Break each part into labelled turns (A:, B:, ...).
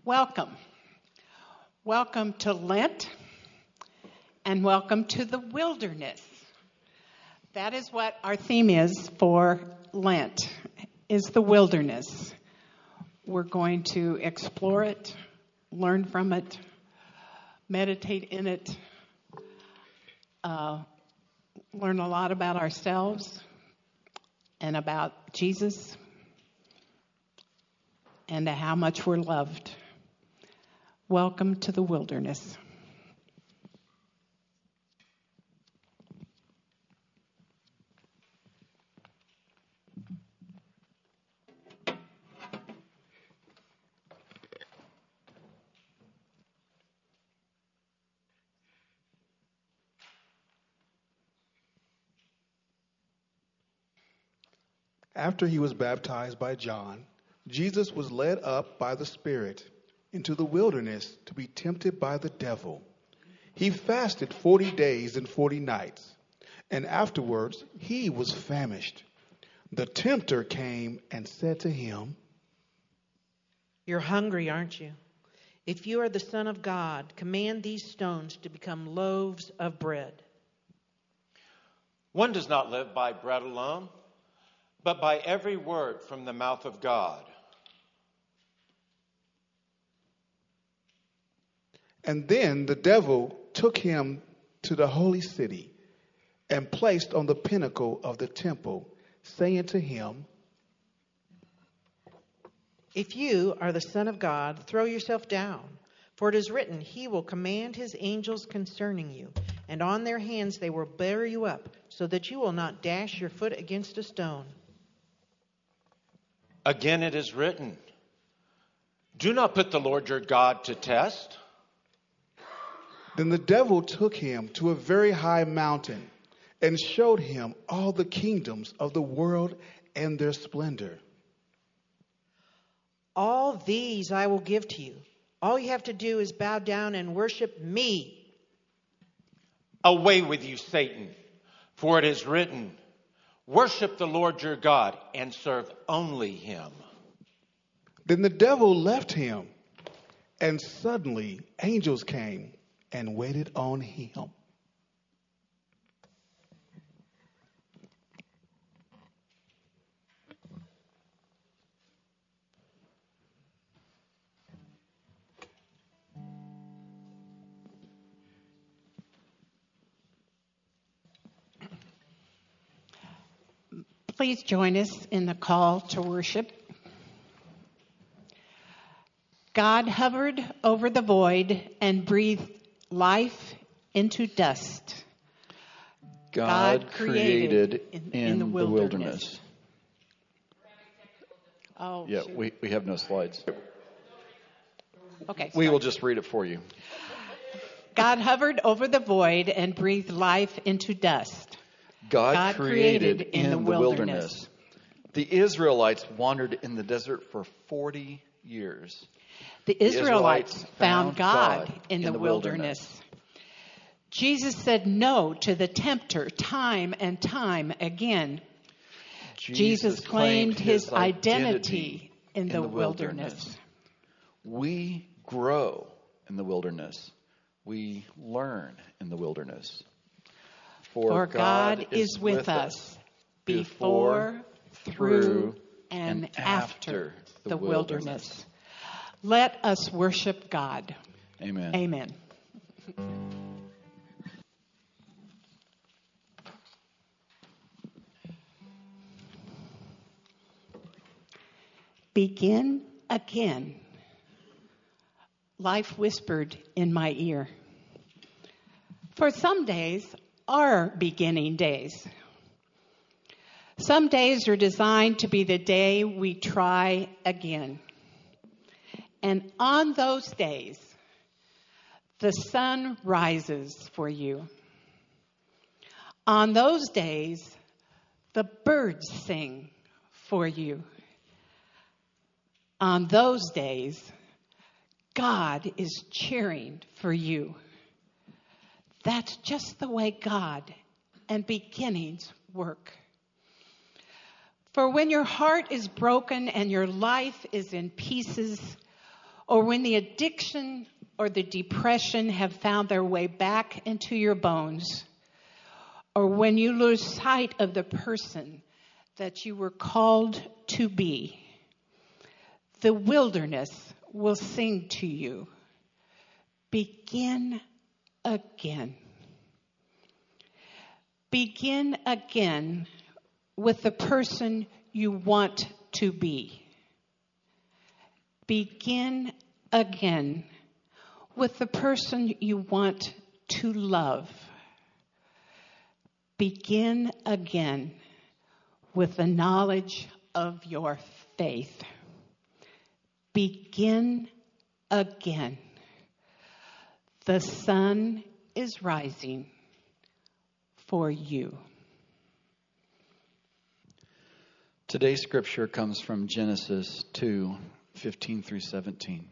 A: Welcome. Welcome to Lent, and welcome to the wilderness. That is what our theme is for Lent, is the wilderness. We're going to explore it, learn from it, meditate in it, learn a lot about ourselves and about Jesus and how much we're loved. Welcome to the wilderness.
B: After he was baptized by John, Jesus was led up by the Spirit into the wilderness to be tempted by the devil. He fasted 40 days and 40 nights, and afterwards he was famished. The tempter came and said to him,
C: "You're hungry, aren't you? If you are the Son of God, command these stones to become loaves of bread."
D: One does not live by bread alone, but by every word from the mouth of God.
B: And then the devil took him to the holy city and placed on the pinnacle of the temple, saying to him,
C: "If you are the Son of God, throw yourself down. For it is written, he will command his angels concerning you, and on their hands they will bear you up, so that you will not dash your foot against a stone."
D: Again it is written, "Do not put the Lord your God to test."
B: Then the devil took him to a very high mountain and showed him all the kingdoms of the world and their splendor.
C: "All these I will give to you. All you have to do is bow down and worship me."
D: Away with you, Satan, for it is written, "Worship the Lord your God and serve only him."
B: Then the devil left him, and suddenly angels came and waited on him.
A: Please join us in the call to worship. God hovered over the void and breathed life into dust.
E: God created in the wilderness.
A: Oh,
E: Yeah,
A: shoot.
E: we have no slides.
A: Okay.
E: We
A: sorry.
E: will just read it for you.
A: God hovered over the void and breathed life into dust.
E: God created in the wilderness. The Israelites wandered in the desert for 40 years.
A: The Israelites found God in the wilderness. Jesus said no to the tempter time and time again. Jesus claimed his identity in the wilderness.
E: We grow in the wilderness. We learn in the wilderness.
A: For God is with us before, through, and after the wilderness. Let us worship God.
E: Amen.
A: Amen. Begin again. Life whispered in my ear. For some days are beginning days. Some days are designed to be the day we try again. And on those days, the sun rises for you. On those days, the birds sing for you. On those days, God is cheering for you. That's just the way God and beginnings work. For when your heart is broken and your life is in pieces, or when the addiction or the depression have found their way back into your bones, or when you lose sight of the person that you were called to be, the wilderness will sing to you, begin again. Begin again with the person you want to be. Begin again with the person you want to love. Begin again with the knowledge of your faith. Begin again. The sun is rising for you.
E: Today's scripture comes from Genesis 2:15 through 17.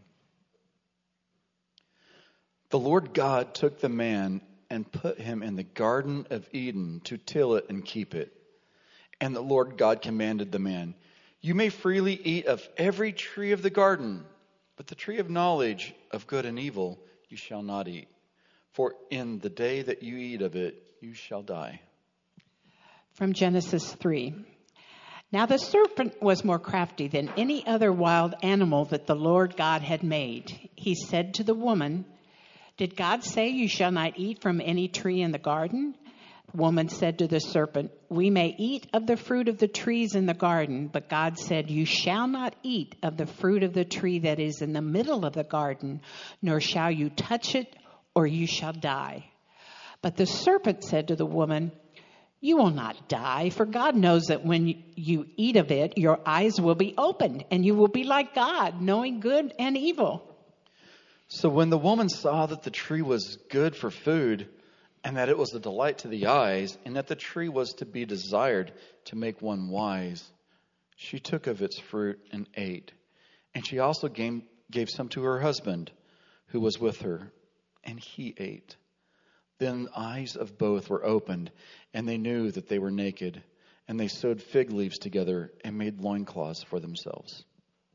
E: The Lord God took the man and put him in the Garden of Eden to till it and keep it. And the Lord God commanded the man, "You may freely eat of every tree of the garden, but the tree of knowledge of good and evil you shall not eat. For in the day that you eat of it, you shall die."
A: From Genesis 3. Now the serpent was more crafty than any other wild animal that the Lord God had made. He said to the woman, "Did God say you shall not eat from any tree in the garden?" The woman said to the serpent, "We may eat of the fruit of the trees in the garden, but God said, you shall not eat of the fruit of the tree that is in the middle of the garden, nor shall you touch it, or you shall die." But the serpent said to the woman, "You will not die, for God knows that when you eat of it, your eyes will be opened, and you will be like God, knowing good and evil."
E: So when the woman saw that the tree was good for food, and that it was a delight to the eyes, and that the tree was to be desired to make one wise, she took of its fruit and ate. And she also gave some to her husband, who was with her, and he ate. Then the eyes of both were opened, and they knew that they were naked, and they sewed fig leaves together and made loincloths for themselves.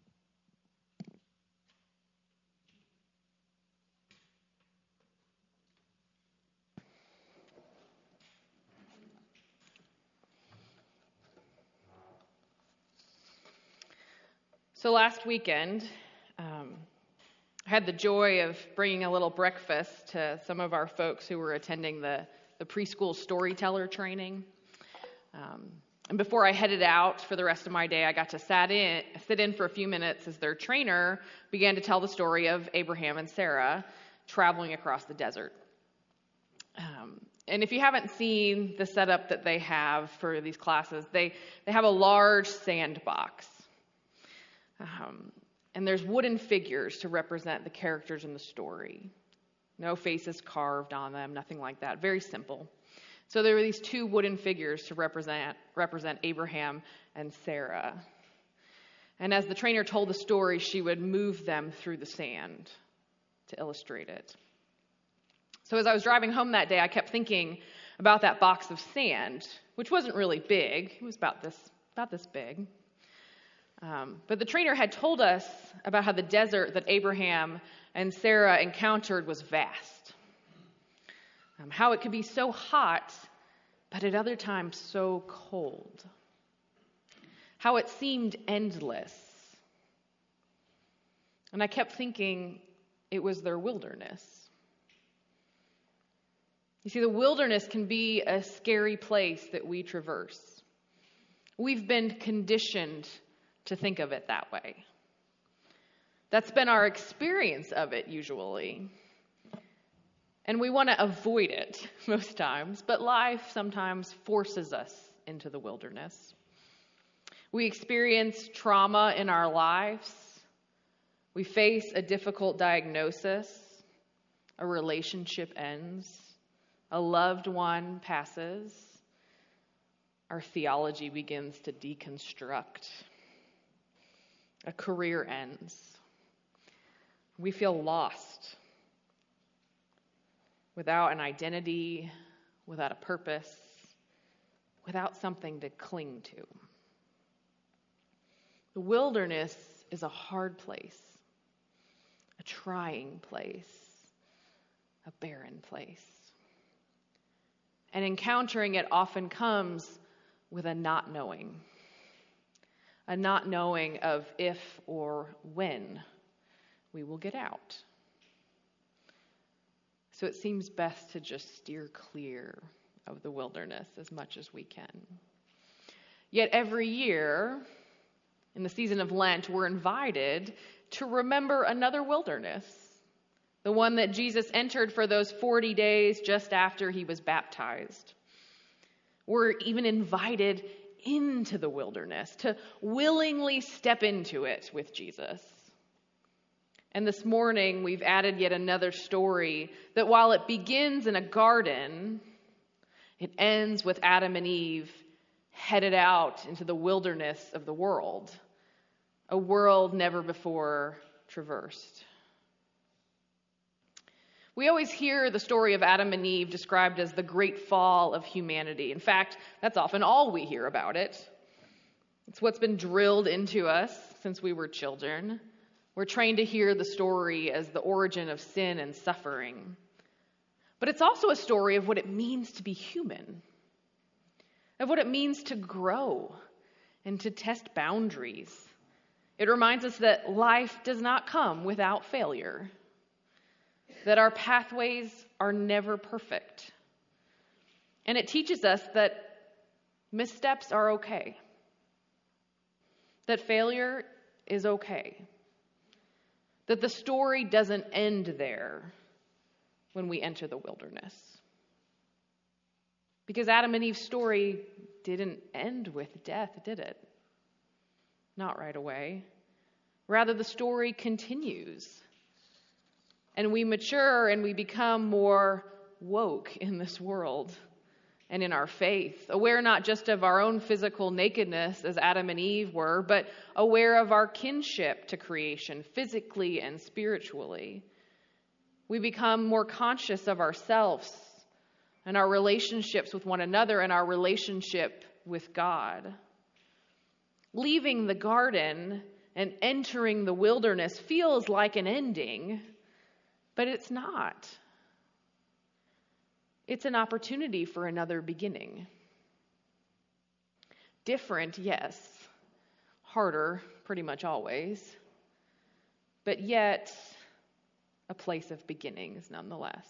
F: So last weekend, I had the joy of bringing a little breakfast to some of our folks who were attending the preschool storyteller training. And before I headed out for the rest of my day, I got to sit in for a few minutes as their trainer began to tell the story of Abraham and Sarah traveling across the desert. And if you haven't seen the setup that they have for these classes, they have a large sandbox. And there's wooden figures to represent the characters in the story. No faces carved on them, nothing like that. Very simple. So there were these two wooden figures to represent Abraham and Sarah. And as the trainer told the story, she would move them through the sand to illustrate it. So as I was driving home that day, I kept thinking about that box of sand, which wasn't really big. It was about this big. But the trainer had told us about how the desert that Abraham and Sarah encountered was vast. How it could be so hot, but at other times so cold. How it seemed endless. And I kept thinking it was their wilderness. You see, the wilderness can be a scary place that we traverse. We've been conditioned to think of it that way. That's been our experience of it usually. And we want to avoid it most times, but life sometimes forces us into the wilderness. We experience trauma in our lives. We face a difficult diagnosis. A relationship ends. A loved one passes. Our theology begins to deconstruct. A career ends. We feel lost, without an identity, without a purpose, without something to cling to. The wilderness is a hard place. trying place, a barren place. And encountering it often comes with a not knowing of if or when we will get out. So it seems best to just steer clear of the wilderness as much as we can. Yet every year, in the season of Lent, we're invited to remember another wilderness, the one that Jesus entered for those 40 days just after he was baptized. We're even invited into the wilderness to willingly step into it with Jesus. And this morning, we've added yet another story that while it begins in a garden, it ends with Adam and Eve headed out into the wilderness of the world, a world never before traversed. We always hear the story of Adam and Eve described as the great fall of humanity. In fact, that's often all we hear about it. It's what's been drilled into us since we were children. We're trained to hear the story as the origin of sin and suffering. But it's also a story of what it means to be human, of what it means to grow and to test boundaries. It reminds us that life does not come without failure, that our pathways are never perfect. And it teaches us that missteps are okay, that failure is okay, that the story doesn't end there when we enter the wilderness. Because Adam and Eve's story didn't end with death, did it? Not right away. Rather, the story continues. And we mature and we become more woke in this world and in our faith, aware not just of our own physical nakedness as Adam and Eve were, but aware of our kinship to creation, physically and spiritually. We become more conscious of ourselves and our relationships with one another and our relationship with God. Leaving the garden and entering the wilderness feels like an ending, but it's not. It's an opportunity for another beginning. Different, yes. Harder, pretty much always. But yet, a place of beginnings nonetheless.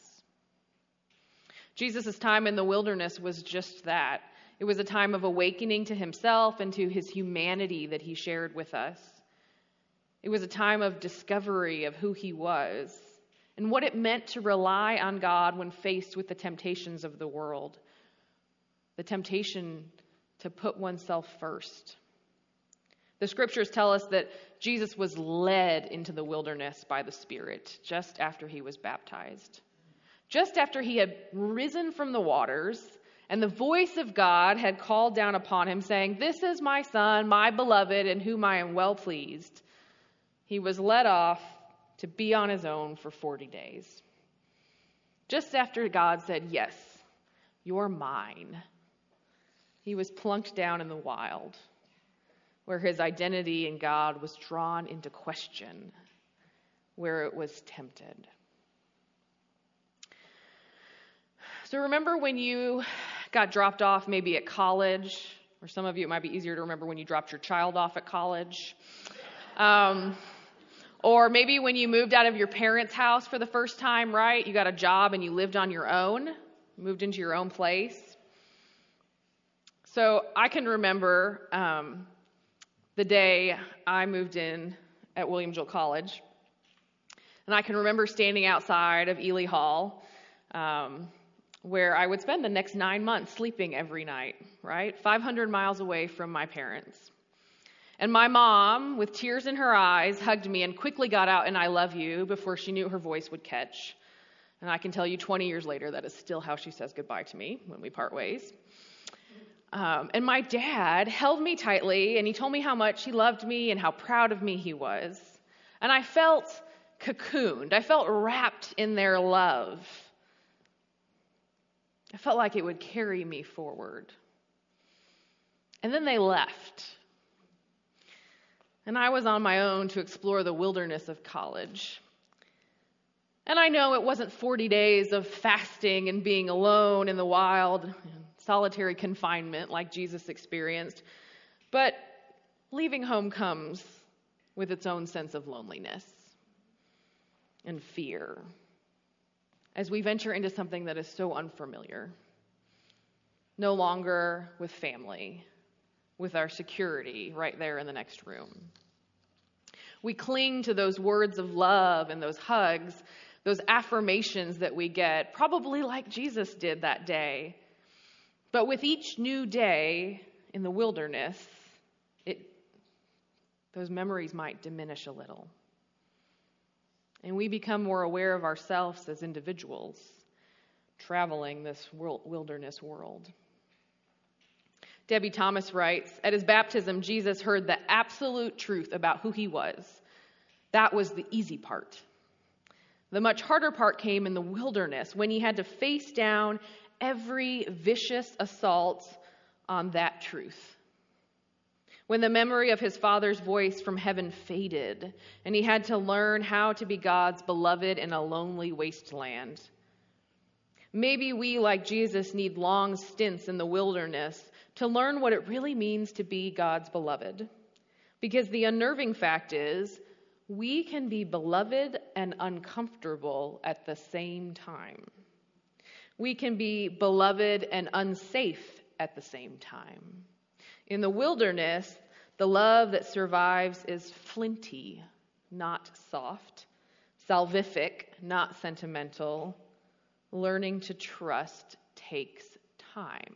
F: Jesus' time in the wilderness was just that. It was a time of awakening to himself and to his humanity that he shared with us. It was a time of discovery of who he was and what it meant to rely on God when faced with the temptations of the world. The temptation to put oneself first. The scriptures tell us that Jesus was led into the wilderness by the Spirit just after he was baptized. Just after he had risen from the waters and the voice of God had called down upon him saying, "This is my son, my beloved, in whom I am well pleased," he was led off to be on his own for 40 days. Just after God said, "Yes, you're mine," he was plunked down in the wild, where his identity in God was drawn into question, where it was tempted. So remember when you got dropped off maybe at college, or some of you it might be easier to remember when you dropped your child off at college. Or maybe when you moved out of your parents' house for the first time, right? You got a job and you lived on your own, moved into your own place. So I can remember the day I moved in at William Jewell College. And I can remember standing outside of Ely Hall, where I would spend the next 9 months sleeping every night, right? 500 miles away from my parents. And my mom, with tears in her eyes, hugged me and quickly got out an "I love you" before she knew her voice would catch. And I can tell you 20 years later, that is still how she says goodbye to me when we part ways. And my dad held me tightly and he told me how much he loved me and how proud of me he was. And I felt cocooned. I felt wrapped in their love. I felt like it would carry me forward. And then they left. And I was on my own to explore the wilderness of college. And I know it wasn't 40 days of fasting and being alone in the wild, and solitary confinement like Jesus experienced, but leaving home comes with its own sense of loneliness and fear as we venture into something that is so unfamiliar. No longer with family, with our security right there in the next room. We cling to those words of love and those hugs, those affirmations that we get, probably like Jesus did that day. But with each new day in the wilderness, those memories might diminish a little. And we become more aware of ourselves as individuals traveling this wilderness world. Debbie Thomas writes, at his baptism, Jesus heard the absolute truth about who he was. That was the easy part. The much harder part came in the wilderness when he had to face down every vicious assault on that truth. When the memory of his Father's voice from heaven faded, and he had to learn how to be God's beloved in a lonely wasteland. Maybe we, like Jesus, need long stints in the wilderness to learn what it really means to be God's beloved. Because the unnerving fact is, we can be beloved and uncomfortable at the same time. We can be beloved and unsafe at the same time. In the wilderness, the love that survives is flinty, not soft, salvific, not sentimental. Learning to trust takes time.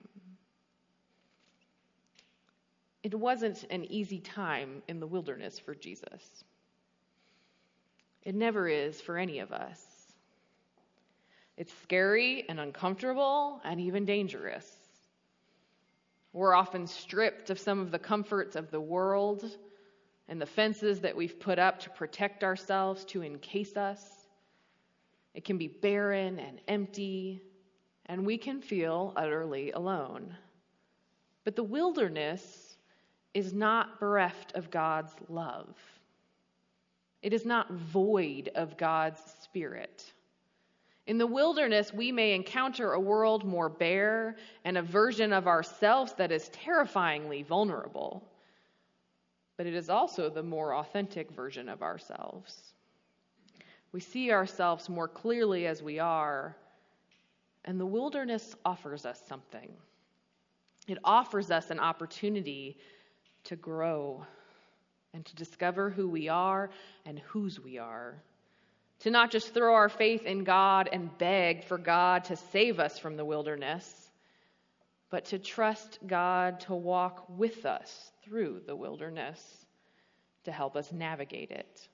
F: It wasn't an easy time in the wilderness for Jesus. It never is for any of us. It's scary and uncomfortable and even dangerous. We're often stripped of some of the comforts of the world and the fences that we've put up to protect ourselves, to encase us. It can be barren and empty, and we can feel utterly alone. But the wilderness is not bereft of God's love. It is not void of God's Spirit. In the wilderness, we may encounter a world more bare and a version of ourselves that is terrifyingly vulnerable. But it is also the more authentic version of ourselves. We see ourselves more clearly as we are, and the wilderness offers us something. It offers us an opportunity to grow and to discover who we are and whose we are. To not just throw our faith in God and beg for God to save us from the wilderness, but to trust God to walk with us through the wilderness, to help us navigate it.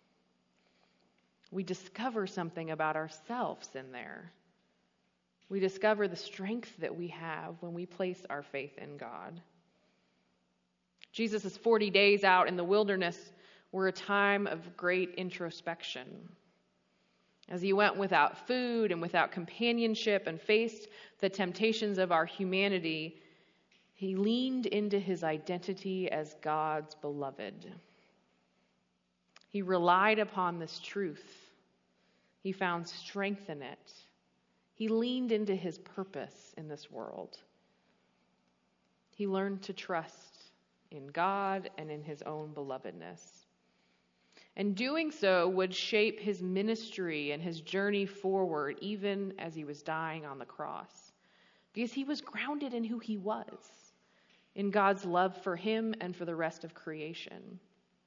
F: We discover something about ourselves in there. We discover the strength that we have when we place our faith in God. Jesus' 40 days out in the wilderness were a time of great introspection. As he went without food and without companionship and faced the temptations of our humanity, he leaned into his identity as God's beloved. He relied upon this truth. He found strength in it. He leaned into his purpose in this world. He learned to trust in God and in his own belovedness. And doing so would shape his ministry and his journey forward, even as he was dying on the cross. Because he was grounded in who he was, in God's love for him and for the rest of creation.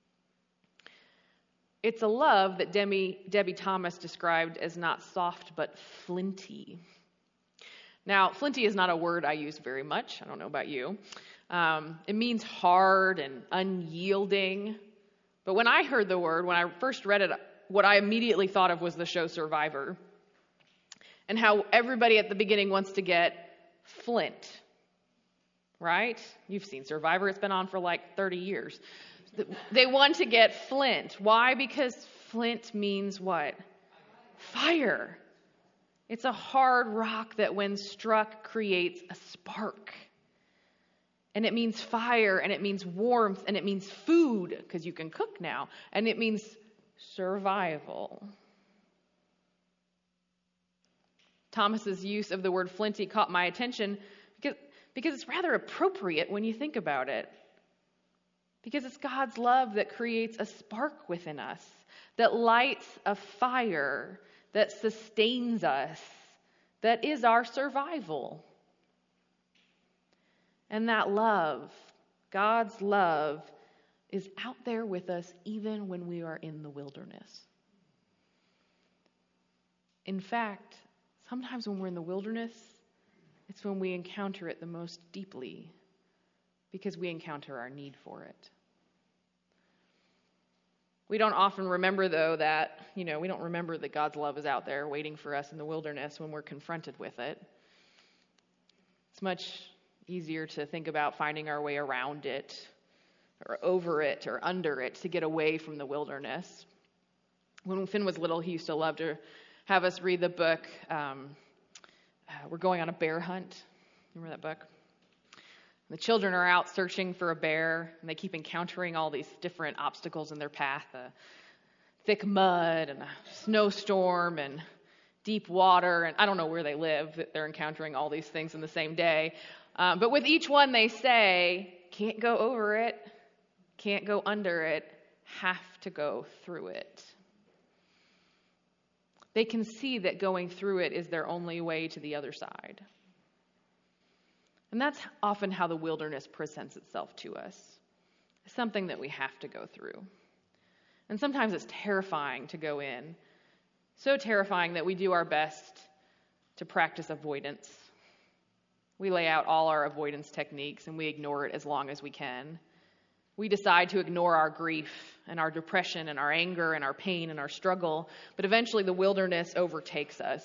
F: It's a love that Debbie Thomas described as not soft, but flinty. Now, flinty is not a word I use very much. I don't know about you. It means hard and unyielding. But when I heard the word, when I first read it, what I immediately thought of was the show Survivor. And how everybody at the beginning wants to get flint. Right? You've seen Survivor. It's been on for like 30 years. They want to get flint. Why? Because flint means what? Fire. It's a hard rock that when struck creates a spark. And it means fire, and it means warmth, and it means food, because you can cook now, and it means survival. Thomas's use of the word flinty caught my attention because it's rather appropriate when you think about it. Because it's God's love that creates a spark within us, that lights a fire, that sustains us, that is our survival. And that love, God's love, is out there with us even when we are in the wilderness. In fact, sometimes when we're in the wilderness, it's when we encounter it the most deeply, because we encounter our need for it. We don't often remember, though, that, we don't remember that God's love is out there waiting for us in the wilderness when we're confronted with it. It's much easier to think about finding our way around it, or over it, or under it, to get away from the wilderness. When Finn was little, he used to love to have us read the book, We're Going on a Bear Hunt. Remember that book? The children are out searching for a bear, and they keep encountering all these different obstacles in their path, thick mud and a snowstorm and deep water, and I don't know where they live, that they're encountering all these things in the same day. But with each one they say, can't go over it, can't go under it, have to go through it. They can see that going through it is their only way to the other side. And that's often how the wilderness presents itself to us. It's something that we have to go through. And sometimes it's terrifying to go in. So terrifying that we do our best to practice avoidance. We lay out all our avoidance techniques and we ignore it as long as we can. We decide to ignore our grief and our depression and our anger and our pain and our struggle, but eventually the wilderness overtakes us.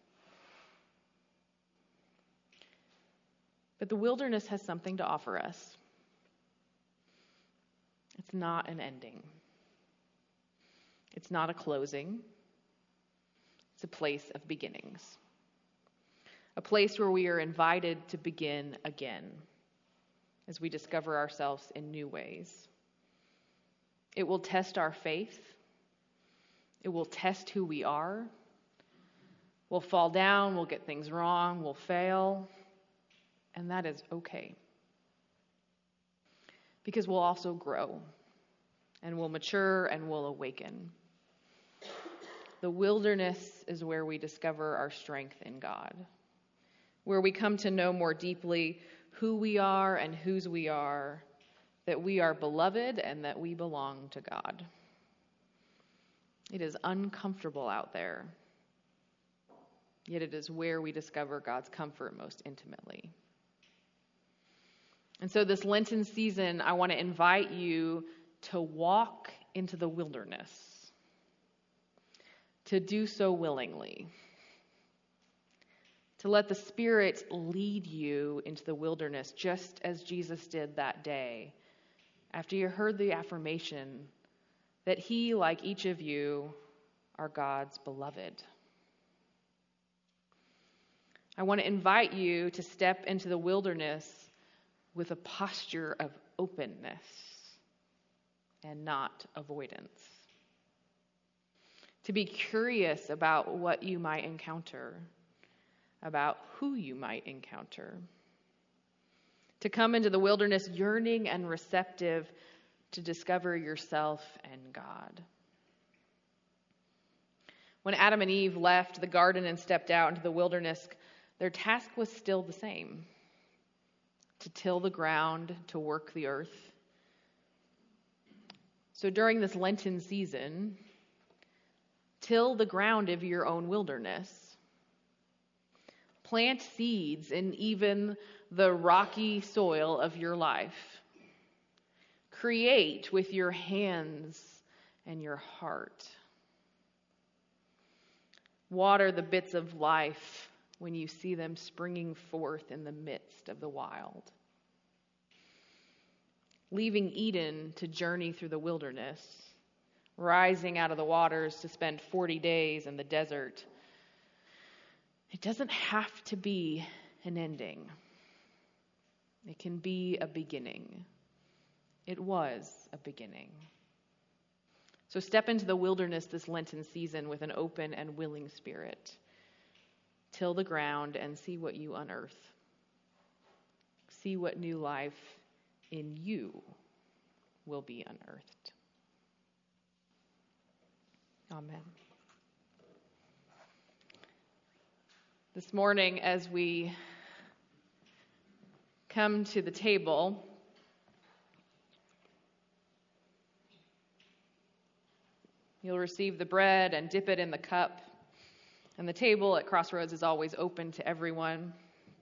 F: But the wilderness has something to offer us. It's not an ending. It's not a closing. It's a place of beginnings. A place where we are invited to begin again as we discover ourselves in new ways. It will test our faith. It will test who we are. We'll fall down, we'll get things wrong, we'll fail. And that is okay. Because we'll also grow, and we'll mature, and we'll awaken. The wilderness is where we discover our strength in God, where we come to know more deeply who we are and whose we are, that we are beloved and that we belong to God. It is uncomfortable out there, yet it is where we discover God's comfort most intimately. And so this Lenten season, I want to invite you to walk into the wilderness, to do so willingly, to let the Spirit lead you into the wilderness, just as Jesus did that day, after you heard the affirmation that he, like each of you, are God's beloved. I want to invite you to step into the wilderness with a posture of openness and not avoidance. To be curious about what you might encounter, about who you might encounter. To come into the wilderness yearning and receptive to discover yourself and God. When Adam and Eve left the garden and stepped out into the wilderness, their task was still the same. To till the ground, to work the earth. So during this Lenten season, till the ground of your own wilderness. Plant seeds in even the rocky soil of your life. Create with your hands and your heart. Water the bits of life when you see them springing forth in the midst of the wild. Leaving Eden to journey through the wilderness, rising out of the waters to spend 40 days in the desert. It doesn't have to be an ending. It can be a beginning. It was a beginning. So step into the wilderness this Lenten season with an open and willing spirit. till the ground and see what you unearth. See what new life in you will be unearthed. Amen. This morning, as we come to the table, you'll receive the bread and dip it in the cup. And the table at Crossroads is always open to everyone.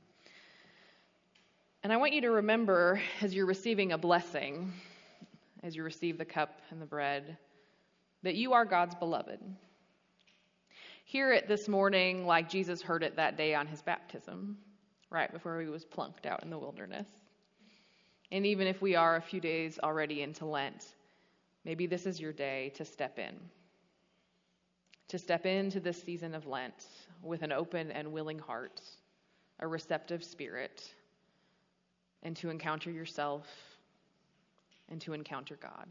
F: And I want you to remember, as you're receiving a blessing, as you receive the cup and the bread, that you are God's beloved. Hear it this morning like Jesus heard it that day on his baptism, right before he was plunked out in the wilderness. And even if we are a few days already into Lent, maybe this is your day to step in. To step into this season of Lent with an open and willing heart, a receptive spirit, and to encounter yourself and to encounter God.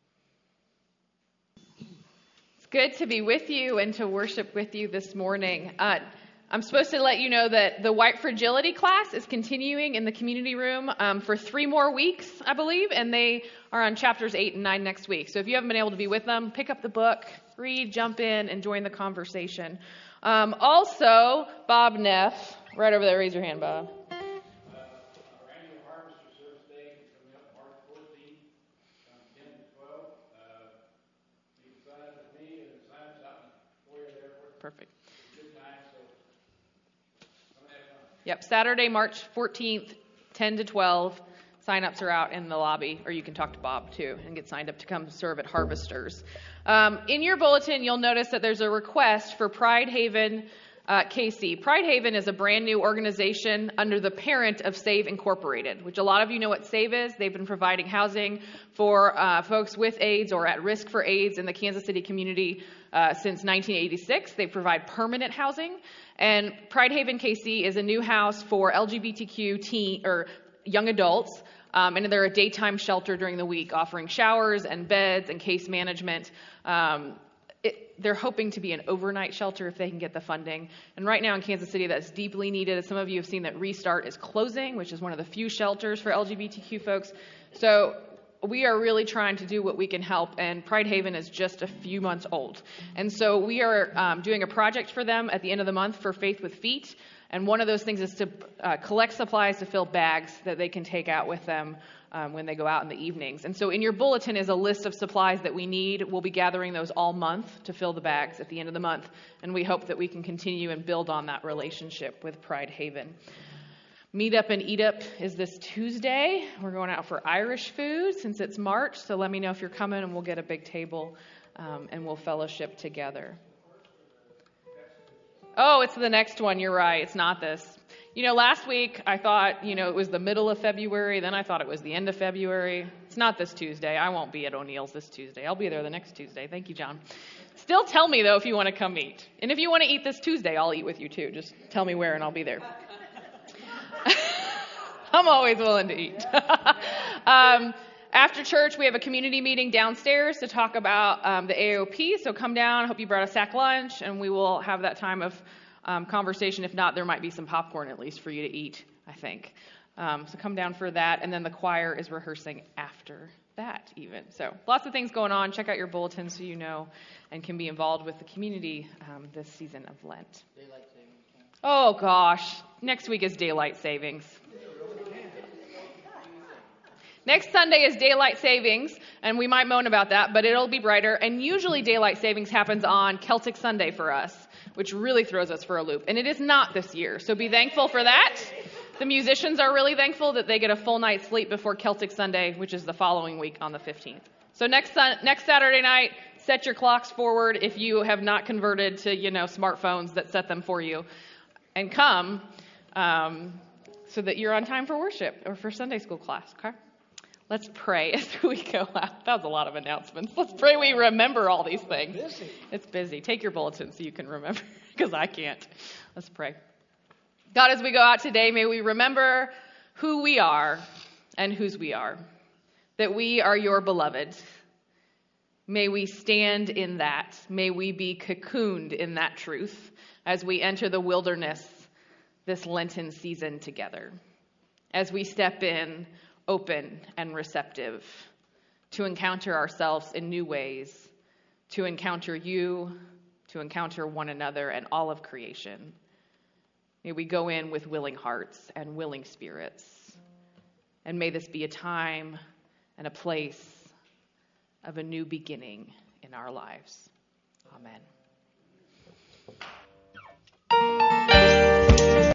F: It's good to be with you and to worship with you this morning. I'm supposed to let you know that the White Fragility class is continuing in the community room for 3 more weeks, I believe, and they are on chapters 8 and 9 next week. So if you haven't been able to be with them, pick up the book, read, jump in, and join the conversation. Also, Bob Neff, right over there, raise your hand, Bob. Perfect. Yep, Saturday, March 14th, 10 to 12. Sign-ups are out in the lobby, or you can talk to Bob, too, and get signed up to come serve at Harvesters. In your bulletin, you'll notice that there's a request for Pride Haven KC. Pride Haven is a brand new organization under the parent of SAVE Incorporated, which a lot of you know what SAVE is. They've been providing housing for folks with AIDS or at risk for AIDS in the Kansas City community since 1986. They provide permanent housing. And Pride Haven KC is a new house for LGBTQ young adults, and they're a daytime shelter during the week, offering showers and beds and case management. They're hoping to be an overnight shelter if they can get the funding. And right now in Kansas City, that's deeply needed. As some of you have seen that Restart is closing, which is one of the few shelters for LGBTQ folks. So we are really trying to do what we can help, and Pride Haven is just a few months old. And so we are doing a project for them at the end of the month for Faith with Feet. And one of those things is to collect supplies to fill bags that they can take out with them when they go out in the evenings. And so in your bulletin is a list of supplies that we need. We'll be gathering those all month to fill the bags at the end of the month. And we hope that we can continue and build on that relationship with Pride Haven. Meet Up and Eat Up is this Tuesday. We're going out for Irish food since it's March. So let me know if you're coming and we'll get a big table and we'll fellowship together. Oh, it's the next one. You're right. It's not this. Last week I thought, it was the middle of February. Then I thought it was the end of February. It's not this Tuesday. I won't be at O'Neill's this Tuesday. I'll be there the next Tuesday. Thank you, John. Still tell me, though, if you want to come eat. And if you want to eat this Tuesday, I'll eat with you, too. Just tell me where and I'll be there. I'm always willing to eat. After church, we have a community meeting downstairs to talk about the AOP. So come down. I hope you brought a sack lunch, and we will have that time of conversation. If not, there might be some popcorn at least for you to eat, I think. So come down for that. And then the choir is rehearsing after that even. So lots of things going on. Check out your bulletin so you know and can be involved with the community this season of Lent. Daylight savings. Oh, gosh. Next week is daylight savings. Next Sunday is daylight savings, and we might moan about that, but it'll be brighter. And usually daylight savings happens on Celtic Sunday for us, which really throws us for a loop. And it is not this year, so be thankful for that. The musicians are really thankful that they get a full night's sleep before Celtic Sunday, which is the following week on the 15th. So next Saturday night, set your clocks forward if you have not converted to, smartphones that set them for you. And come so that you're on time for worship or for Sunday school class, okay? Let's pray as we go out. That was a lot of announcements. Let's pray we remember all these things. It's busy. Take your bulletin so you can remember, because I can't. Let's pray. God, as we go out today, may we remember who we are and whose we are, that we are your beloved, May we stand in that. May we be cocooned in that truth as we enter the wilderness this Lenten season together. As we step in open and receptive to encounter ourselves in new ways, to encounter you, to encounter one another and all of creation. May we go in with willing hearts and willing spirits. And may this be a time and a place of a new beginning in our lives. Amen.